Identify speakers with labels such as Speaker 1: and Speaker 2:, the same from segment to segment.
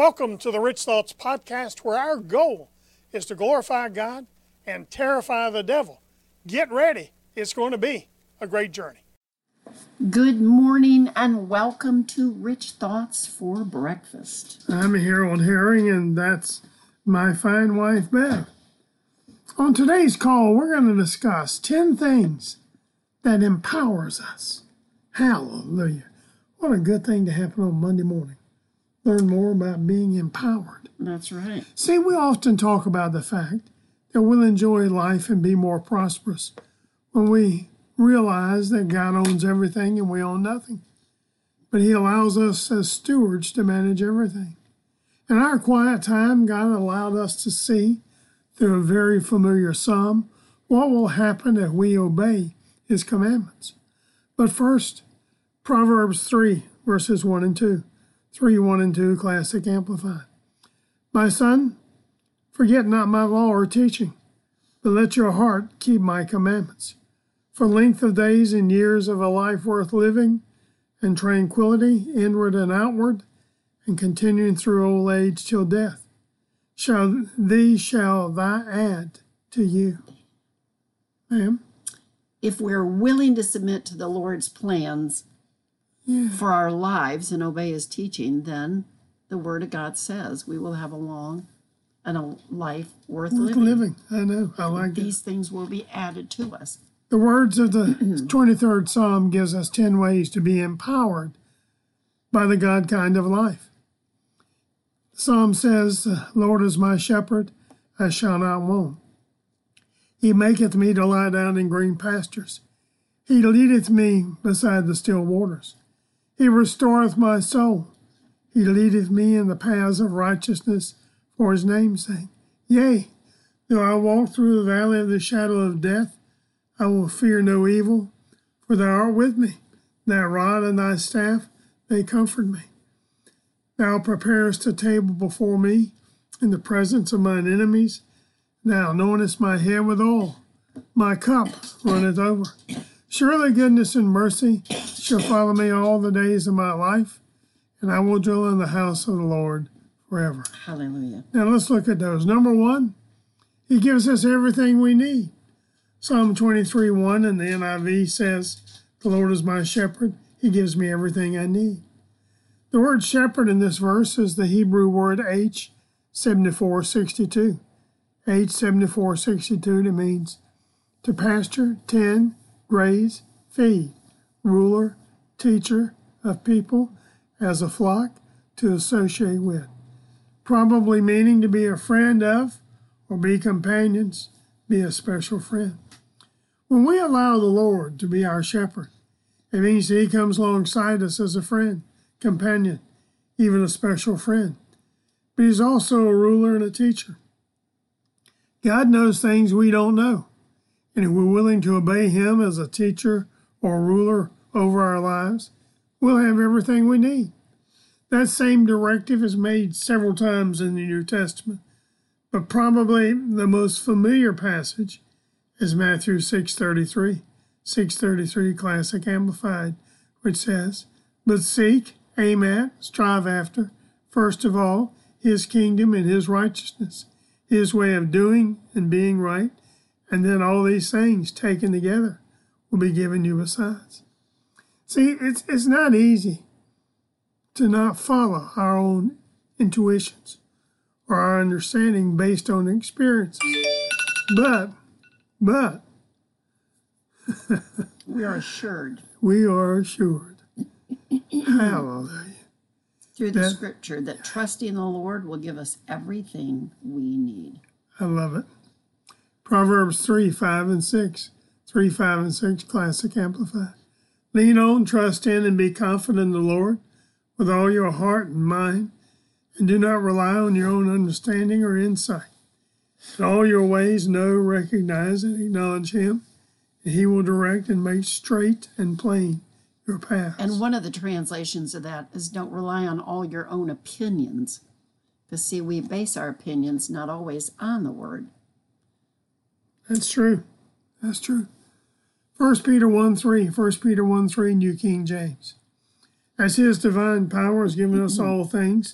Speaker 1: Welcome to the Rich Thoughts Podcast, where our goal is to glorify God and terrify the devil. Get ready. It's going to be a great journey.
Speaker 2: Good morning and welcome to Rich Thoughts for Breakfast.
Speaker 3: I'm Harold Herring, and that's my fine wife, Beth. On today's call, we're going to discuss 10 things that empowers us. Hallelujah. What a good thing to happen on Monday morning. Learn more about being empowered.
Speaker 2: That's right.
Speaker 3: See, we often talk about the fact that we'll enjoy life and be more prosperous when we realize that God owns everything and we own nothing. But He allows us as stewards to manage everything. In our quiet time, God allowed us to see through a very familiar psalm what will happen if we obey His commandments. But first, Proverbs 3, verses 1 and 2. 3, 1 and 2, Classic Amplified. My son, forget not my law or teaching, but let your heart keep my commandments. For length of days and years of a life worth living, and tranquility, inward and outward, and continuing through old age till death, shall thy add to you. Ma'am?
Speaker 2: If we're willing to submit to the Lord's plans for our lives and obey His teaching, then the Word of God says we will have a long and a life worth living.
Speaker 3: I know. I like
Speaker 2: These things will be added to us.
Speaker 3: The words of the 23rd Psalm gives us 10 ways to be empowered by the God kind of life. The Psalm says, the Lord is my shepherd, I shall not want. He maketh me to lie down in green pastures. He leadeth me beside the still waters. He restoreth my soul. He leadeth me in the paths of righteousness for His name's sake. Yea, though I walk through the valley of the shadow of death, I will fear no evil, for Thou art with me. Thy rod and Thy staff, they comfort me. Thou preparest a table before me in the presence of mine enemies. Thou anointest my head with oil. My cup runneth over. Surely goodness and mercy shall follow me all the days of my life, and I will dwell in the house of the Lord forever.
Speaker 2: Hallelujah.
Speaker 3: Now let's look at those. Number one, He gives us everything we need. Psalm 23:1 in the NIV says, the Lord is my shepherd. He gives me everything I need. The word shepherd in this verse is the Hebrew word H7462. H7462, it means to pasture, tend, graze, feed, ruler, teacher of people, as a flock, to associate with. Probably meaning to be a friend of, or be companions, be a special friend. When we allow the Lord to be our shepherd, it means that He comes alongside us as a friend, companion, even a special friend. But He's also a ruler and a teacher. God knows things we don't know. And if we're willing to obey Him as a teacher or ruler over our lives, we'll have everything we need. That same directive is made several times in the New Testament, but probably the most familiar passage is Matthew 6:33 Classic Amplified, which says, but seek, aim at, strive after, first of all, His kingdom and His righteousness, His way of doing and being right, and then all these things taken together will be given you besides. See, it's not easy to not follow our own intuitions or our understanding based on experiences. But
Speaker 2: We are assured.
Speaker 3: We are assured. Hallelujah.
Speaker 2: Through the scripture that trusting in the Lord will give us everything we need.
Speaker 3: I love it. Proverbs 3, 5 and 6. 3, 5 and 6, Classic Amplified. Lean on, trust in, and be confident in the Lord with all your heart and mind, and do not rely on your own understanding or insight. In all your ways know, recognize, and acknowledge Him, and He will direct and make straight and plain your paths.
Speaker 2: And one of the translations of that is don't rely on all your own opinions. Because, see, we base our opinions not always on the Word.
Speaker 3: That's true. That's true. 1 Peter 1:3, New King James. As His divine power has given us all things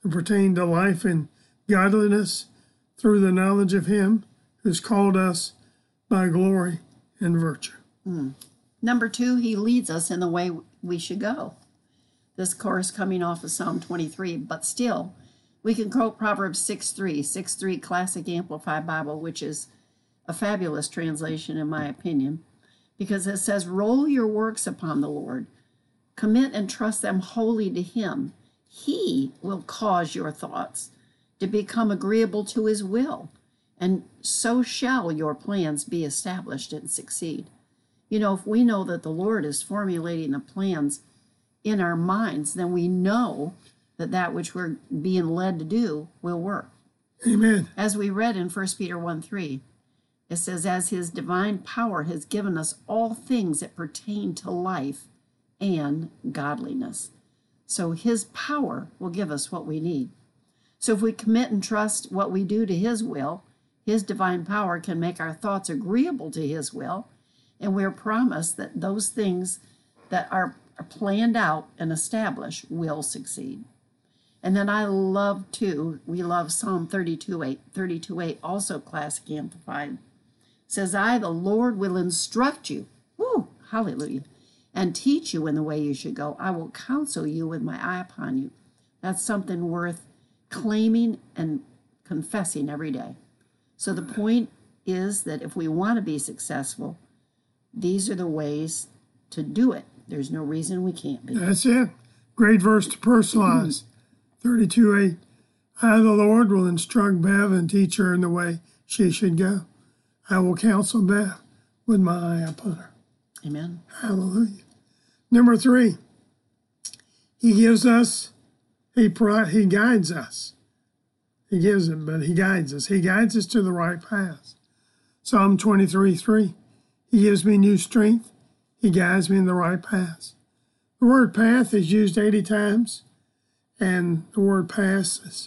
Speaker 3: that pertain to life and godliness through the knowledge of him who's called us by glory and virtue.
Speaker 2: Number 2, he leads us in the way we should go. This course coming off of Psalm 23, but still, we can quote Proverbs 6:3 Classic Amplified Bible, which is a fabulous translation in my opinion, because it says, roll your works upon the Lord, commit and trust them wholly to him. He will cause your thoughts to become agreeable to his will, and so shall your plans be established and succeed. You know, if we know that the Lord is formulating the plans in our minds, then we know that that which we're being led to do will work.
Speaker 3: Amen.
Speaker 2: As we read in 1 Peter 1:3, it says, as his divine power has given us all things that pertain to life and godliness. So his power will give us what we need. So if we commit and trust what we do to his will, his divine power can make our thoughts agreeable to his will, and we're promised that those things that are planned out and established will succeed. And then I love too, we love Psalm 32:8, also Classic Amplified. It says, I, the Lord, will instruct you, hallelujah, and teach you in the way you should go. I will counsel you with my eye upon you. That's something worth claiming and confessing every day. So the point is that if we want to be successful, these are the ways to do it. There's no reason we can't be.
Speaker 3: That's it. Great verse to personalize. 32:8. I, the Lord, will instruct Bev and teach her in the way she should go. I will counsel Bev with my eye upon her.
Speaker 2: Amen.
Speaker 3: Hallelujah. Number 3, he gives us, he guides us. He gives it, but he guides us. He guides us to the right path. Psalm 23:3. He gives me new strength. He guides me in the right path. The word path is used 80 times, and the word path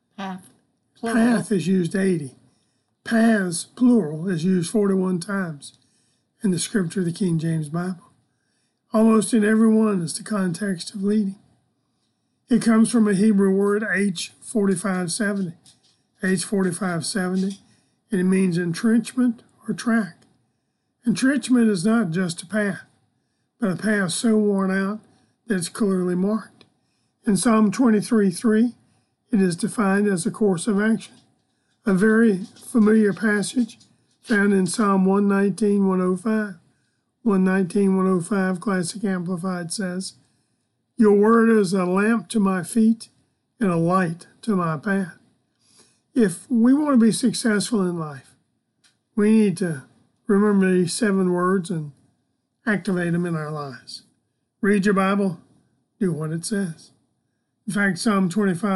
Speaker 3: is used 80. Paths, plural, is used 41 times in the scripture of the King James Bible. Almost in every one is the context of leading. It comes from a Hebrew word, H4570. H4570, and it means entrenchment or track. Entrenchment is not just a path, but a path so worn out that it's clearly marked. In Psalm 23:3, it is defined as a course of action. A very familiar passage found in Psalm 119:105. 119:105, Classic Amplified says, your word is a lamp to my feet and a light to my path. If we want to be successful in life, we need to remember these 7 words and activate them in our lives. Read your Bible, do what it says. In fact, Psalm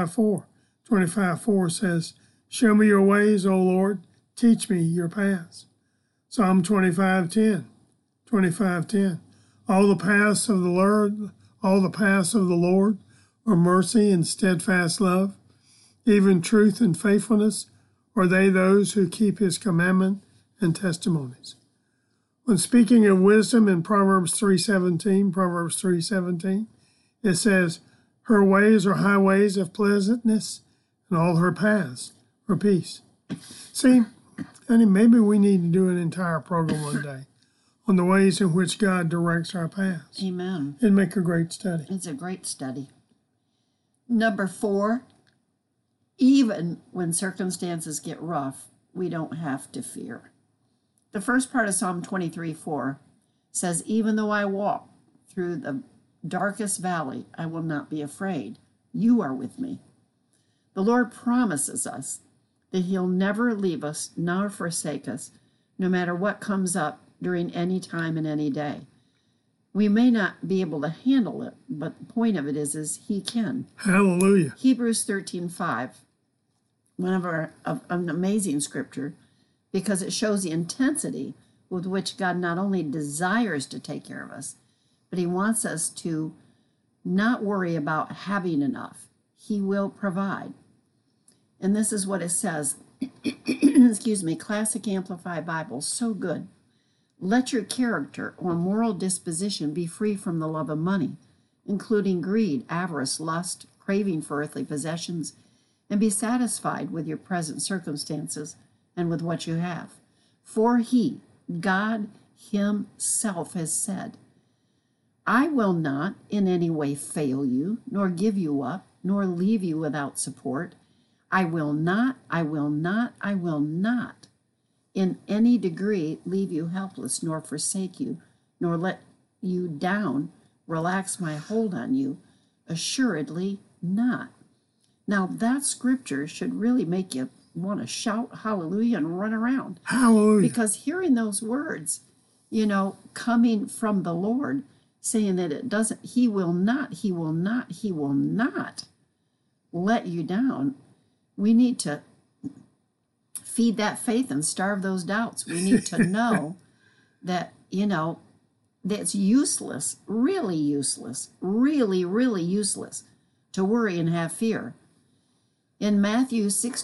Speaker 3: 25:4 says, show me your ways, O Lord, teach me your paths. Psalm 25:10, all the paths of the Lord are mercy and steadfast love, even truth and faithfulness are they those who keep his commandment and testimonies. When speaking of wisdom in Proverbs 3:17, it says, her ways are highways of pleasantness, and all her paths are peace. See, honey, maybe we need to do an entire program one day on the ways in which God directs our paths.
Speaker 2: Amen.
Speaker 3: It'd make a great study.
Speaker 2: It's a great study. Number 4, even when circumstances get rough, we don't have to fear. The first part of Psalm 23:4 says, even though I walk through the darkest valley, I will not be afraid. You are with me. The Lord promises us that he'll never leave us nor forsake us, no matter what comes up during any time and any day. We may not be able to handle it, but the point of it is he can.
Speaker 3: Hallelujah.
Speaker 2: Hebrews 13:5, an amazing scripture, because it shows the intensity with which God not only desires to take care of us, but he wants us to not worry about having enough. He will provide. And this is what it says. Excuse me, Classic Amplified Bible, so good. Let your character or moral disposition be free from the love of money, including greed, avarice, lust, craving for earthly possessions and be satisfied with your present circumstances and with what you have. For he, God himself, has said, I will not in any way fail you, nor give you up, nor leave you without support. I will not in any degree leave you helpless, nor forsake you, nor let you down, relax my hold on you. Assuredly not. Now that scripture should really make you want to shout hallelujah and run around.
Speaker 3: Hallelujah.
Speaker 2: Because hearing those words, coming from the Lord, saying that it doesn't, he will not let you down. We need to feed that faith and starve those doubts. We need to know that, that's useless, really useless, really, really useless to worry and have fear. In Matthew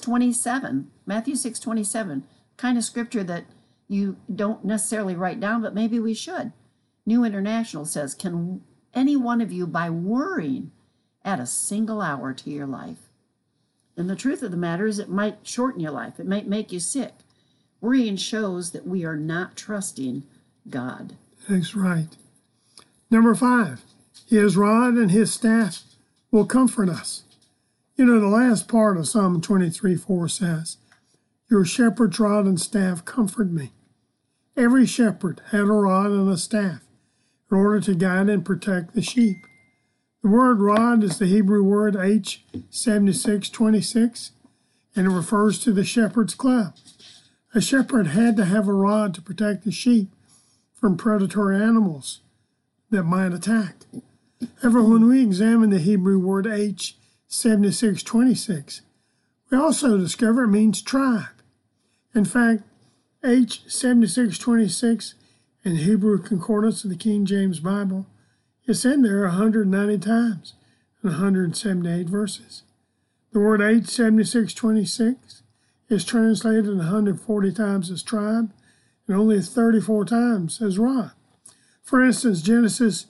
Speaker 2: 6:27, kind of scripture that you don't necessarily write down, but maybe we should. New International says, can any one of you, by worrying, add a single hour to your life? And the truth of the matter is it might shorten your life. It might make you sick. Worrying shows that we are not trusting God.
Speaker 3: That's right. Number 5, his rod and his staff will comfort us. The last part of Psalm 23:4 says, your shepherd's rod and staff comfort me. Every shepherd had a rod and a staff in order to guide and protect the sheep. The word rod is the Hebrew word H7626, and it refers to the shepherd's club. A shepherd had to have a rod to protect the sheep from predatory animals that might attack. However, when we examine the Hebrew word H7626, we also discover it means tribe. In fact, H7626 in Hebrew Concordance of the King James Bible, it's in there 190 times in 178 verses. The word H7626 is translated 140 times as tribe and only 34 times as rod. For instance, Genesis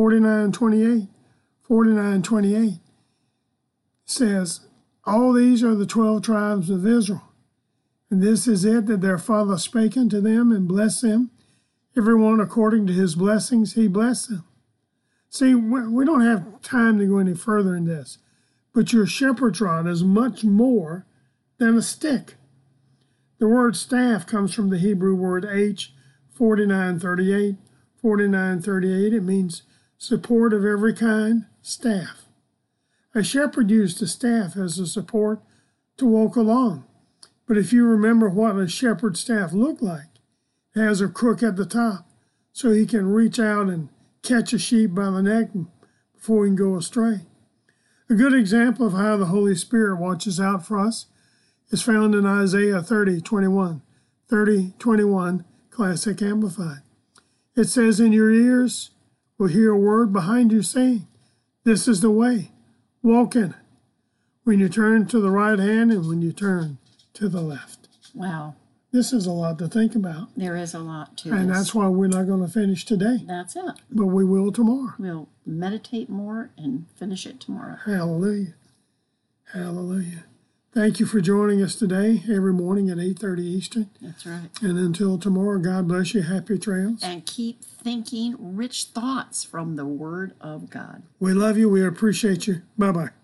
Speaker 3: 49:28 says, all these are the 12 tribes of Israel. And this is it, that their father spake unto them and blessed them. Every one according to his blessings he blessed them. See, we don't have time to go any further in this, but your shepherd's rod is much more than a stick. The word staff comes from the Hebrew word H49:38. 49:38, it means support of every kind, staff. A shepherd used a staff as a support to walk along. But if you remember what a shepherd's staff looked like, it has a crook at the top so he can reach out and catch a sheep by the neck before he can go astray. A good example of how the Holy Spirit watches out for us is found in Isaiah 30:21, Classic Amplified. It says, in your ears will hear a word behind you saying, this is the way, walk in it. When you turn to the right hand and when you turn to the left.
Speaker 2: Wow.
Speaker 3: This is a lot to think about.
Speaker 2: There is a lot to
Speaker 3: And
Speaker 2: this.
Speaker 3: that's why we're not going to finish today.
Speaker 2: That's it.
Speaker 3: But we will tomorrow.
Speaker 2: We'll meditate more and finish it tomorrow.
Speaker 3: Hallelujah. Hallelujah. Thank you for joining us today, every morning at 8:30 Eastern.
Speaker 2: That's right.
Speaker 3: And until tomorrow, God bless you. Happy trails.
Speaker 2: And keep thinking rich thoughts from the Word of God.
Speaker 3: We love you. We appreciate you. Bye-bye.